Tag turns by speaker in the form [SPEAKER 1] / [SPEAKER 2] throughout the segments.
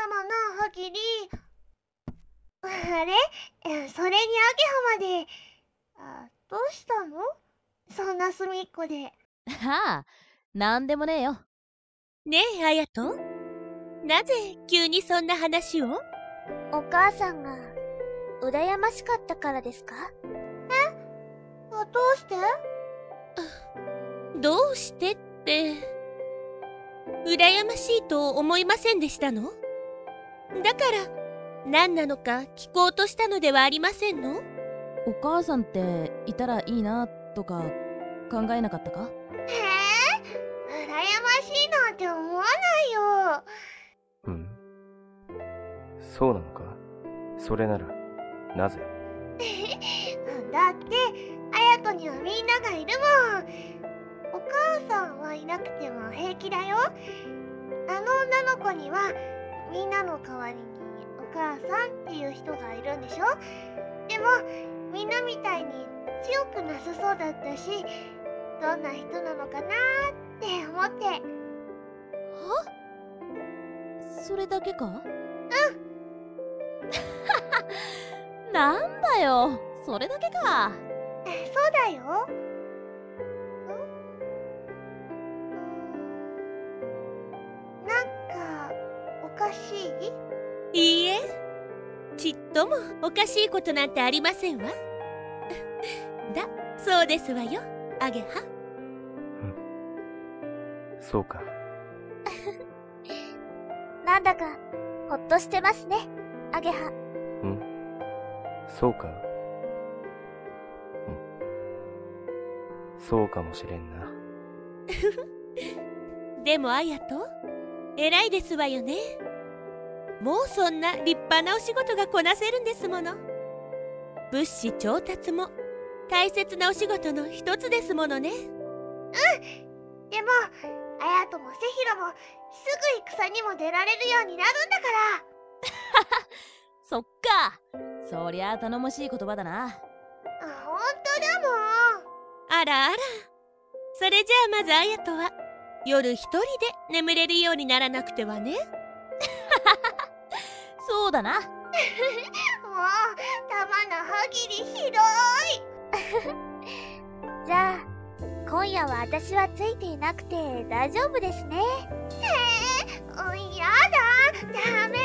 [SPEAKER 1] 様のハギリ。あれ、それにアゲハまで。どうしたの？そんな隅っこで。
[SPEAKER 2] はあ、なんでもねえよ。
[SPEAKER 3] ねえ、あやと。なぜ急にそんな話を？
[SPEAKER 1] お母さんが羨ましかったからですか？どうして？
[SPEAKER 3] どうしてって、羨ましいと思いませんでしたの？だから何なのか聞こうとしたのではありませんの？
[SPEAKER 2] お母さんっていたらいいなとか考えなかったか？
[SPEAKER 1] 羨ましいなんて思わないよ。
[SPEAKER 4] そうなのか？それならなぜ？
[SPEAKER 1] だってあやとにはみんながいるもん。お母さんはいなくても平気だよ。あの女の子にはみんなの代わりにお母さんっていう人がいるんでしょ。でもみんなみたいに強くなさそうだったし、どんな人なのかなって思って。は？
[SPEAKER 2] それだけか？なんだよ、それだけか。
[SPEAKER 1] そうだよ。なんかおかしい？
[SPEAKER 3] いいえ、ちっともおかしいことなんてありませんわ。そうですわよ、アゲハ。
[SPEAKER 4] そうか。
[SPEAKER 1] なんだかほっとしてますね、アゲハ。
[SPEAKER 4] そうか。そうかもしれんな。
[SPEAKER 3] でもあやと、偉いですわよね。もうそんな立派なお仕事がこなせるんですもの。物資調達も大切なお仕事の一つですものね。
[SPEAKER 1] でもあやともセヒロもすぐ戦にも出られるようになるんだから。
[SPEAKER 2] そっか、そりゃあ頼もしい言葉だな。
[SPEAKER 1] ほんとだもん。
[SPEAKER 3] あらあら、それじゃあまずあやとは夜一人で眠れるようにならなくてはね。
[SPEAKER 2] そうだな。
[SPEAKER 1] もう玉の歯切りひどい。じゃあ今夜は私はついていなくて大丈夫ですね。やだ、ダメ。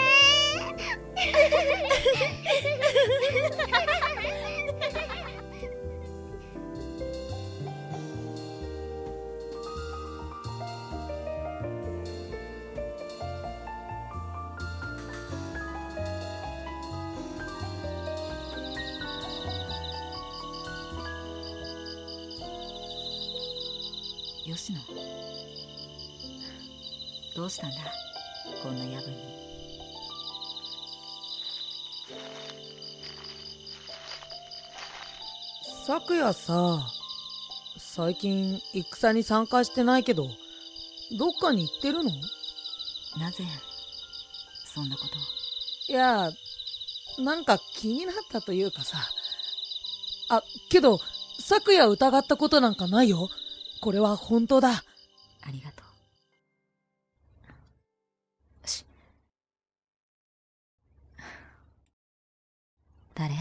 [SPEAKER 5] 吉野、どうしたんだ、こんな夜分に。
[SPEAKER 6] 昨夜さ、最近戦に参加してないけど、どっかに行ってるの？
[SPEAKER 5] なぜそんなことを？
[SPEAKER 6] いや、なんか気になったというかさ。けど昨夜疑ったことなんかないよ。これは本当だ。
[SPEAKER 5] ありがとう。誰？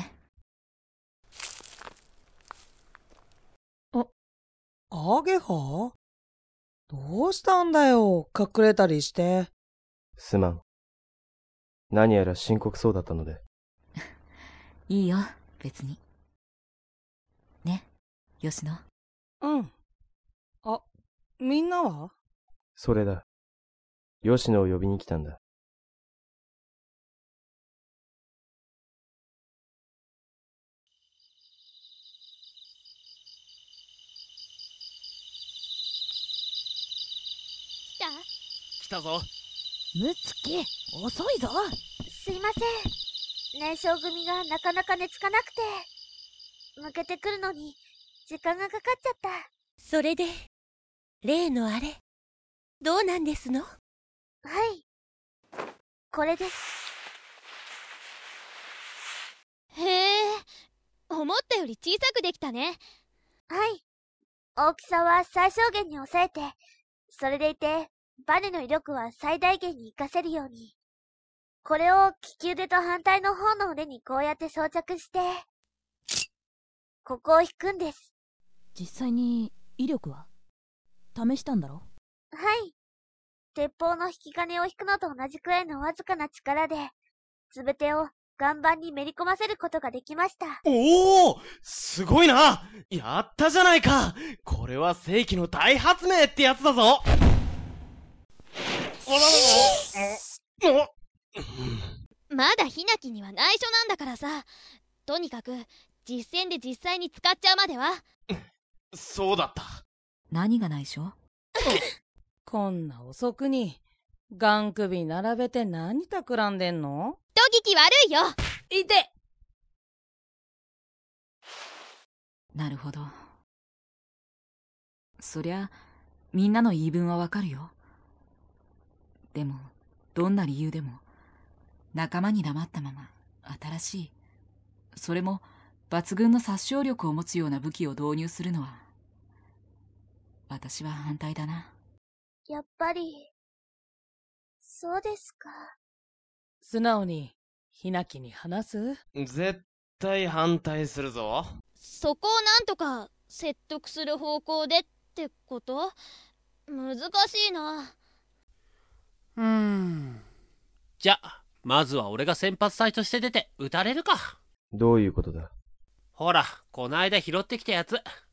[SPEAKER 6] アゲハ？どうしたんだよ、隠れたりして。
[SPEAKER 4] すまん。何やら深刻そうだったので。
[SPEAKER 5] いいよ、別に。ね、吉野。
[SPEAKER 6] みんなは？
[SPEAKER 4] それだ。吉野を呼びに来たんだ。
[SPEAKER 7] 来たぞ。
[SPEAKER 2] ムツキ、遅いぞ。
[SPEAKER 1] すいません、燃焼組がなかなか寝つかなくて、抜けてくるのに時間がかかっちゃった。
[SPEAKER 3] それで例のあれどうなんですの？
[SPEAKER 1] はい、これです。
[SPEAKER 8] へえ、思ったより小さくできたね。
[SPEAKER 1] はい、大きさは最小限に抑えて、それでいてバネの威力は最大限に活かせるように。 これを利き腕と反対の方の腕にこうやって装着して、ここを引くんです。
[SPEAKER 2] 実際に威力は試したんだろ？
[SPEAKER 1] はい。鉄砲の引き金を引くのと同じくらいのわずかな力で、つぶてを岩盤にめり込ませることができました。
[SPEAKER 7] おお、すごいな。やったじゃないか。これは世紀の大発明ってやつだぞ。
[SPEAKER 8] まだヒナキには内緒なんだからさ。とにかく実戦で実際に使っちゃうまでは。
[SPEAKER 7] そうだった。
[SPEAKER 5] 何が内緒？
[SPEAKER 6] こんな遅くに、ガン首並べて何企んでんの？
[SPEAKER 8] 人聞き悪いよ。
[SPEAKER 6] いて！
[SPEAKER 5] なるほど。そりゃ、みんなの言い分はわかるよ。でも、どんな理由でも、仲間に黙ったまま、新しい、それも抜群の殺傷力を持つような武器を導入するのは、私は反対だな。
[SPEAKER 1] やっぱり、そうですか。
[SPEAKER 6] 素直に、ヒナキに話す？
[SPEAKER 7] 絶対反対するぞ。
[SPEAKER 8] そこをなんとか説得する方向でってこと？難しいな。
[SPEAKER 9] じゃあまずは俺が先発隊として出て撃たれるか。
[SPEAKER 4] どういうことだ？
[SPEAKER 9] ほら、こないだ拾ってきたやつ。